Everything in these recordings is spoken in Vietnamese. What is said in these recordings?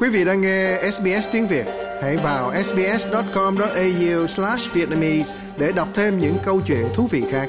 Quý vị đang nghe SBS tiếng Việt. Hãy vào sbs.com.au/vietnamese để đọc thêm những câu chuyện thú vị khác.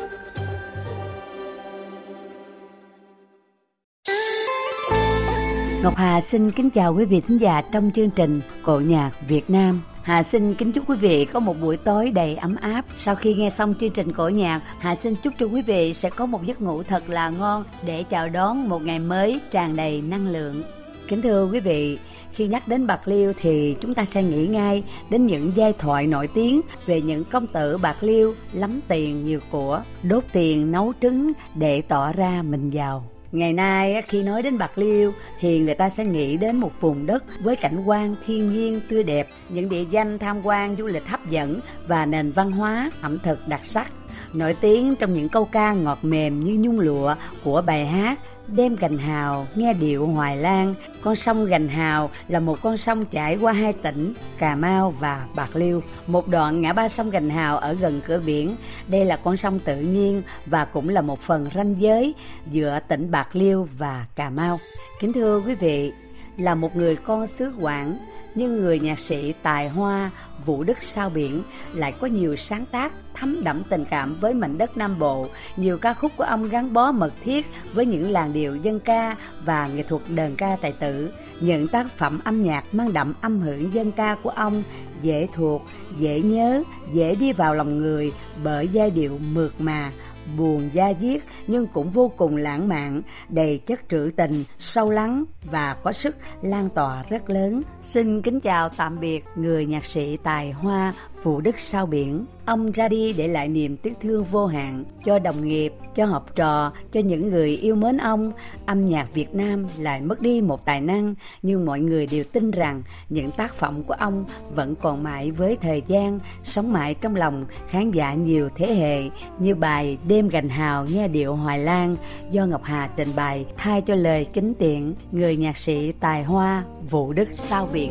Ngọc Hà xin kính chào quý vị thính giả trong chương trình Cộ Nhạc Việt Nam. Hà xin kính chúc quý vị có một buổi tối đầy ấm áp. Sau khi nghe xong chương trình Cộ Nhạc, Hà xin chúc cho quý vị sẽ có một giấc ngủ thật là ngon để chào đón một ngày mới tràn đầy năng lượng. Kính thưa quý vị, khi nhắc đến Bạc Liêu thì chúng ta sẽ nghĩ ngay đến những giai thoại nổi tiếng về những công tử Bạc Liêu lắm tiền nhiều của, đốt tiền nấu trứng để tỏ ra mình giàu. Ngày nay khi nói đến Bạc Liêu thì người ta sẽ nghĩ đến một vùng đất với cảnh quan thiên nhiên tươi đẹp, những địa danh tham quan du lịch hấp dẫn và nền văn hóa ẩm thực đặc sắc. Nổi tiếng trong những câu ca ngọt mềm như nhung lụa của bài hát Đêm Gành Hào nghe điệu Hoài Lan. Con sông Gành Hào là một con sông chảy qua hai tỉnh Cà Mau và Bạc Liêu. Một đoạn ngã ba sông Gành Hào ở gần cửa biển. Đây là con sông tự nhiên và cũng là một phần ranh giới giữa tỉnh Bạc Liêu và Cà Mau. Kính thưa quý vị, là một người con xứ Quảng, nhưng người nhạc sĩ tài hoa Vũ Đức Sao Biển lại có nhiều sáng tác thấm đẫm tình cảm với mảnh đất Nam Bộ. Nhiều ca khúc của ông gắn bó mật thiết với những làn điệu dân ca và nghệ thuật đờn ca tài tử. Những tác phẩm âm nhạc mang đậm âm hưởng dân ca của ông dễ thuộc, dễ nhớ, dễ đi vào lòng người bởi giai điệu mượt mà, buồn da diết nhưng cũng vô cùng lãng mạn, đầy chất trữ tình, sâu lắng và có sức lan tỏa rất lớn. Xin kính chào tạm biệt người nhạc sĩ tài hoa Vũ Đức Sao Biển. Ông ra đi để lại niềm tiếc thương vô hạn cho đồng nghiệp, cho học trò, cho những người yêu mến ông. Âm nhạc Việt Nam lại mất đi một tài năng, nhưng mọi người đều tin rằng những tác phẩm của ông vẫn còn mãi với thời gian, sống mãi trong lòng khán giả nhiều thế hệ, như bài Đêm Gành Hào nghe điệu Hoài Lan do Ngọc Hà trình bày thay cho lời kính tiễn người nhạc sĩ tài hoa Vũ Đức Sao Biển.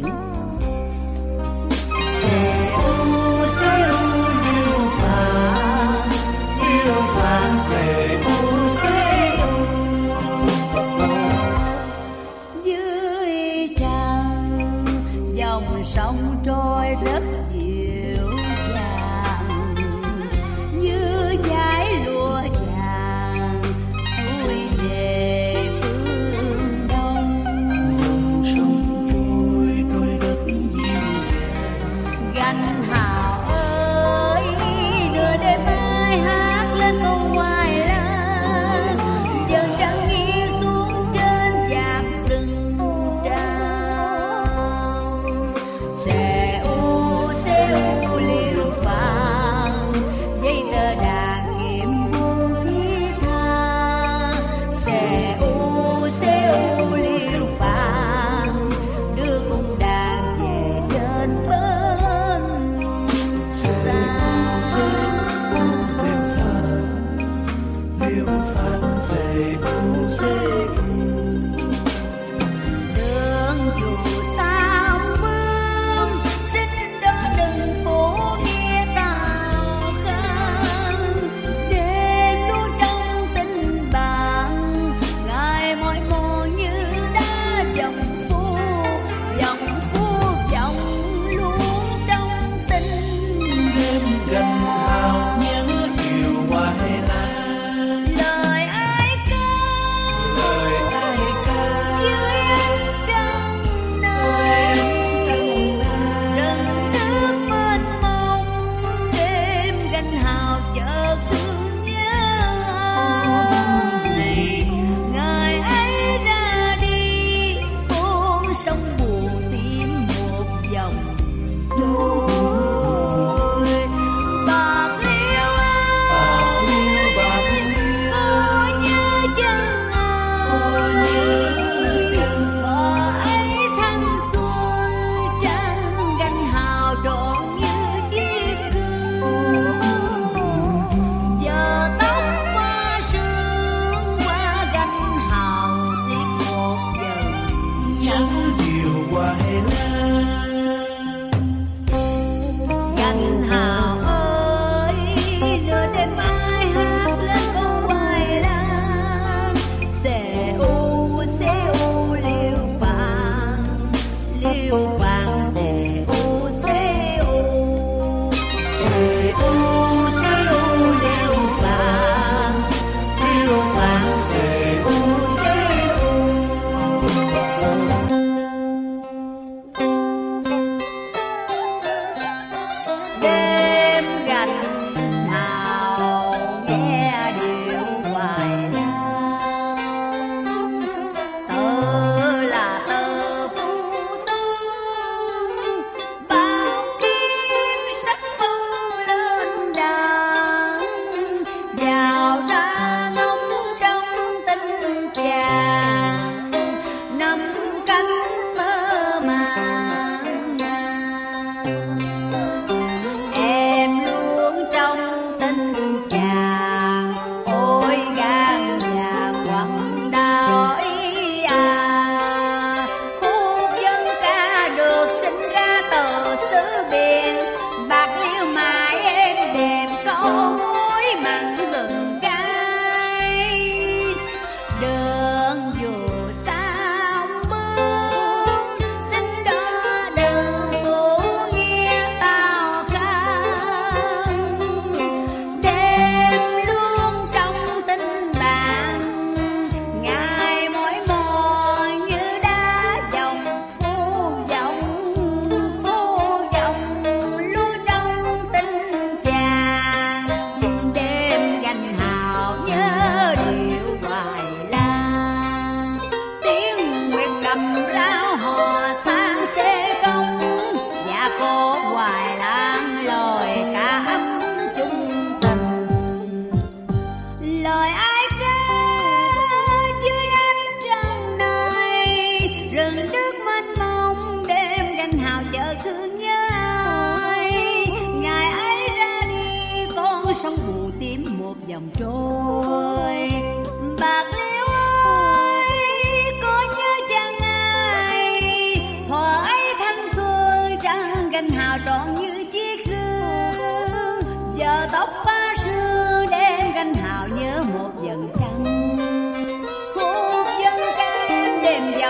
Dưới trăng dòng sông trôi rất dịu dàng, như dải lụa vàng xuôi về phương đông. Dòng sông trôi rất dịu dàng, Gành Hào ơi đưa đêm mai hát lên câu Hoài Lan, dần trăng nghiêng xuống trên dạt rừng tràm. Xe ô xe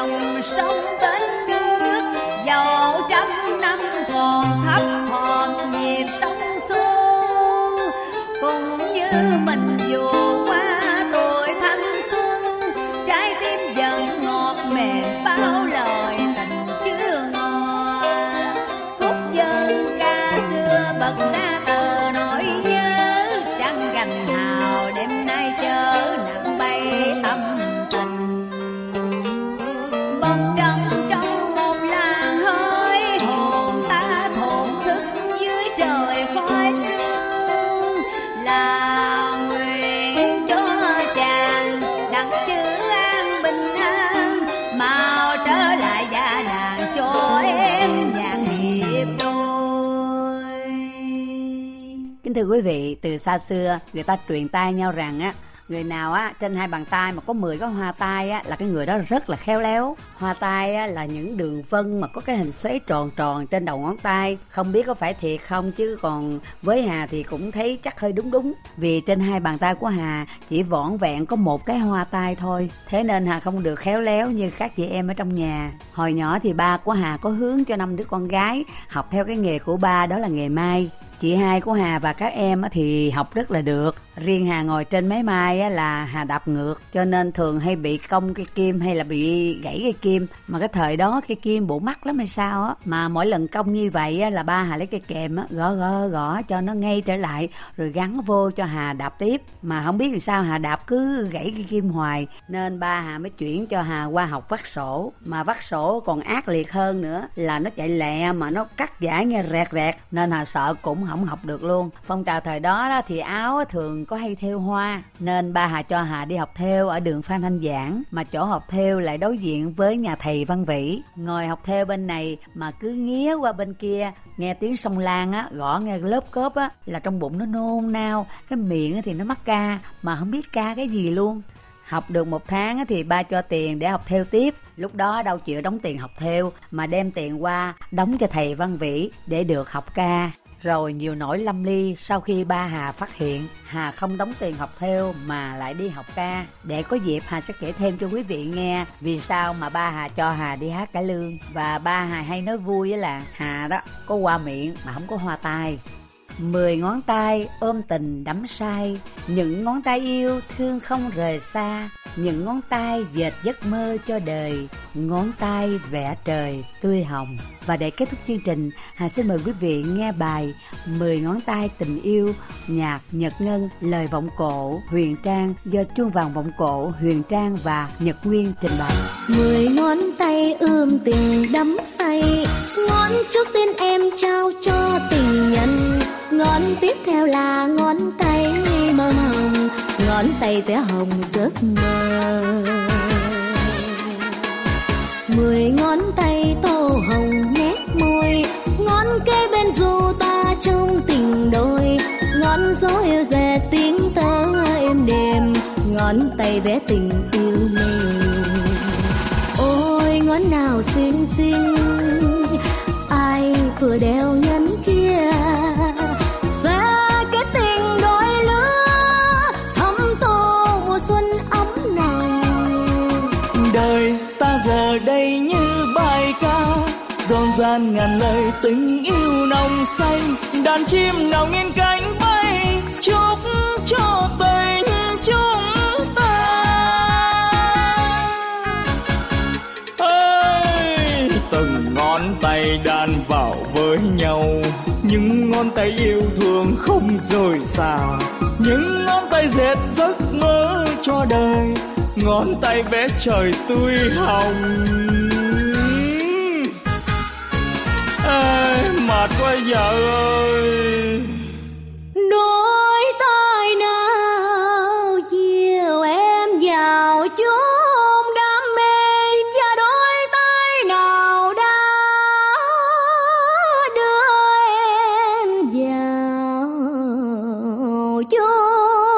dòng sông bên nước, dẫu trăm năm còn thấp thỏm nhịp sông xô, cũng như mình dù qua tuổi thanh xuân, trái tim dần ngọt mềm bao lời tình chưa ngọt. Khúc dân ca xưa bật ra tờ nỗi nhớ, trăng gành hào đêm nay chớ nặng bay âm tình. Bóng trăng trong một làn hơi, hồn ta thổn thức dưới trời khói sương, là nguyện cho chàng đặt chữ an bình an, mau trở lại gia đàn cho em nhạc hiệp đôi. Kính thưa quý vị, từ xa xưa người ta truyền tai nhau rằng á, người nào á trên hai bàn tay mà có 10 cái hoa tai á là cái người đó rất là khéo léo. Hoa tai á là những đường vân mà có cái hình xoáy tròn tròn trên đầu ngón tay. Không biết có phải thiệt không, chứ còn với Hà thì cũng thấy chắc hơi đúng. Vì trên hai bàn tay của Hà chỉ vỏn vẹn có một cái hoa tai thôi. Thế nên Hà không được khéo léo như các chị em ở trong nhà. Hồi nhỏ thì ba của Hà có hướng cho 5 đứa con gái học theo cái nghề của ba, đó là nghề may. Chị hai của Hà và các em thì học rất là được. Riêng Hà ngồi trên máy may là Hà đạp ngược, cho nên thường hay bị cong cây kim hay là bị gãy cây kim. Mà cái thời đó cây kim bổ mắt lắm hay sao á, mà mỗi lần cong như vậy là ba Hà lấy cây kèm gõ cho nó ngay trở lại, rồi gắn vô cho Hà đạp tiếp. Mà không biết vì sao Hà đạp cứ gãy cây kim hoài, nên ba Hà mới chuyển cho Hà qua học vắt sổ. Mà vắt sổ còn ác liệt hơn nữa là nó chạy lẹ mà nó cắt giải nghe rẹt, nên Hà sợ cũng không học được luôn. Phong trào thời đó thì áo thường có hay thêu hoa, nên ba Hà cho Hà đi học thêu ở đường Phan Thanh Giảng, mà chỗ học thêu lại đối diện với nhà thầy Văn Vĩ. Ngồi học thêu bên này mà cứ nghía qua bên kia, nghe tiếng sông Lan á gõ nghe lớp cốp á, là trong bụng nó nôn nao, cái miệng thì nó mắc ca mà không biết ca cái gì luôn. Học được 1 tháng thì ba cho tiền để học thêu tiếp. Lúc đó đâu chịu đóng tiền học thêu, mà đem tiền qua đóng cho thầy Văn Vĩ để được học ca. Rồi nhiều nỗi lâm ly sau khi ba Hà phát hiện Hà không đóng tiền học thêu mà lại đi học ca. Để có dịp Hà sẽ kể thêm cho quý vị nghe vì sao mà ba Hà cho Hà đi hát cải lương. Và ba Hà hay nói vui là Hà đó có hoa miệng mà không có hoa tai. 10 ngón tay ôm tình đắm say, những ngón tay yêu thương không rời xa, những ngón tay dệt giấc mơ cho đời, ngón tay vẽ trời tươi hồng. Và để kết thúc chương trình, Hà xin mời quý vị nghe bài 10 ngón tay tình yêu, nhạc Nhật Ngân, lời vọng cổ Huyền Trang, do chuông vàng vọng cổ Huyền Trang và Nhật Nguyên trình bày. 10 ngón tay ươm tình đắm say, ngón trước tiên em trao cho tình nhân, ngón tiếp theo là ngón tay mơ hồng, ngón tay vẽ hồng giấc mơ. 10 ngón tay tô hồng nét môi, ngón kế bên dù ta trong tình đôi, ngón dấu yêu dè tiếng tơ êm đềm, ngón tay vẽ tình yêu mềm. Ôi ngón nào xinh xinh, ai vừa đeo nhẫn kia, sẽ kết tình đôi lứa, thắm tô mùa xuân ấm nồng. Đời ta giờ đây như bài ca, rộn ràng ngàn lời tình yêu nồng say, đàn chim nào nghiêng cánh bay, chúc cho tình chúng ta. Ơi, từng ngón tay đan vào với nhau, những ngón tay yêu thương không rời xa, những ngón tay dệt giấc mơ cho đời, ngón tay vẽ trời tươi hồng. Ê, mệt quá vợ ơi. Đôi tay nào dìu em vào chốn đam mê, và đôi tay nào đã đưa em vào chốn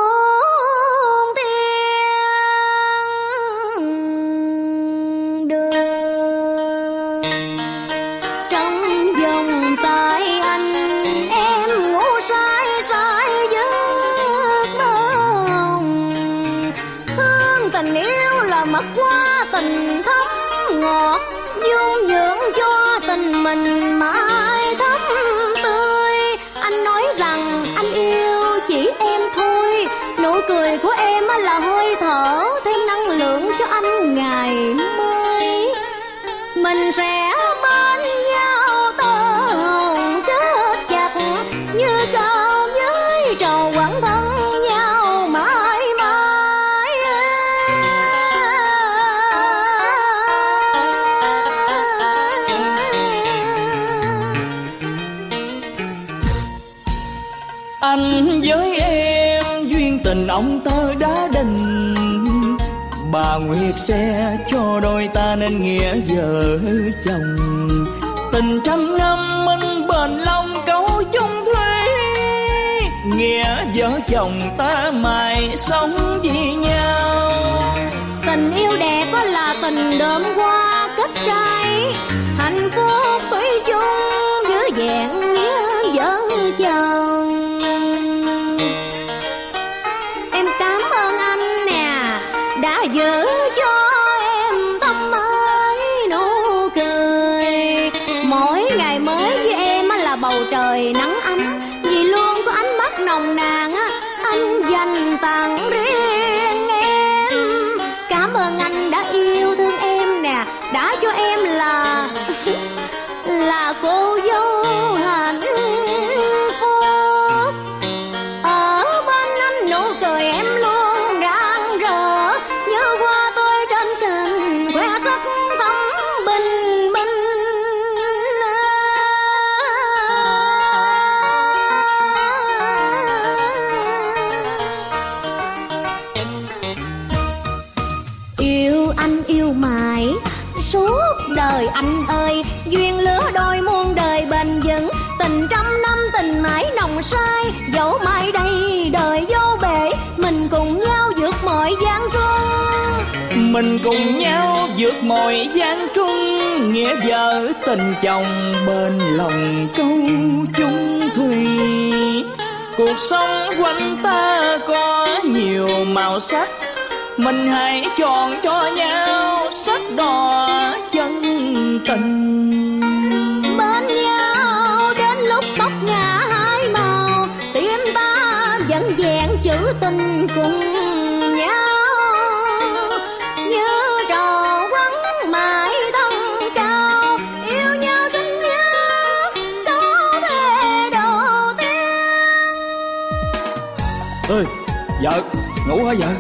thiên đường. Trong vòng tay anh em ngủ say say giấc mơ hồng, hương tình yêu là mật hoa tình thắm, thơm ngọt, dung dưỡng cho tình mình mãi thắm tươi. Anh nói rằng anh yêu chỉ em thôi, nụ cười của em là hơi thở thêm năng lượng cho anh ngày mới. Mình sẽ bên nhau tơ hồng kết chặt, như cao với trầu quẩn thân nhau mãi mãi. Anh với em duyên tình ông tơ đã định, bà Nguyệt sẽ cho đôi ta nên nghĩa vợ chồng. Tình trăm năm minh bền lòng câu chung thủy, nghĩa vợ chồng ta mãi sống vì nhau. Tình yêu đẹp là tình đơm hoa kết trái, hạnh phúc thủy chung giữ vẹn nghĩa vợ chồng. Em cảm ơn anh nè, đã giữ cho em tâm ơi nụ cười. Mỗi ngày mới với em là bầu trời nắng ấm, vì luôn có ánh mắt nồng nàn anh dành tặng riêng em. Cảm ơn anh đã yêu thương em nè, đã cho em là cô dâu hạnh phúc. Ở bên anh nụ cười em luôn rạng rỡ, như hoa tươi trên cành khoe sắc thắm bình minh. Yêu anh yêu mãi suốt đời anh ơi, duyên lứa đôi muôn đời bền vững. Tình trăm năm tình mãi nồng say, dẫu mai đây đời vô bể, mình cùng nhau vượt mọi gian truân. Mình cùng nhau vượt mọi gian truân, nghĩa vợ tình chồng bên lòng câu chung thủy. Cuộc sống quanh ta có nhiều màu sắc, mình hãy chọn cho nhau sắc đỏ chân tình. Bên nhau đến lúc tóc ngả hai màu, tim ta vẫn vẹn chữ tình cùng nhau. Như trò quấn mãi thân cao, yêu nhau xinh nhất có thể đầu tiên. Ơi, vợ, ngủ hả vợ?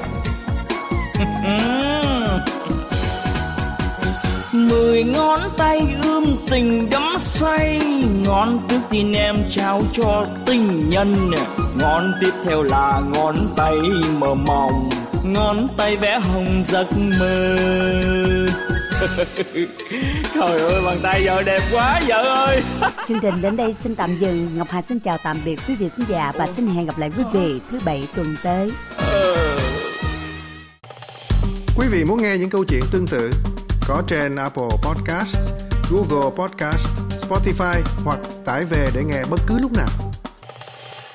10 ngón tay ươm tình đắm say, ngón trước tiên em trao cho tình nhân nè, ngón tiếp theo là ngón tay mờ mỏng, ngón tay vẽ hồng giấc mơ. Trời ơi, bàn tay vợ đẹp quá vợ ơi. Chương trình đến đây xin tạm dừng. Ngọc Hà xin chào tạm biệt quý vị khán giả và xin hẹn gặp lại quý vị thứ Bảy tuần tới. Quý vị muốn nghe những câu chuyện tương tự có trên Apple Podcast, Google Podcast, Spotify hoặc tải về để nghe bất cứ lúc nào.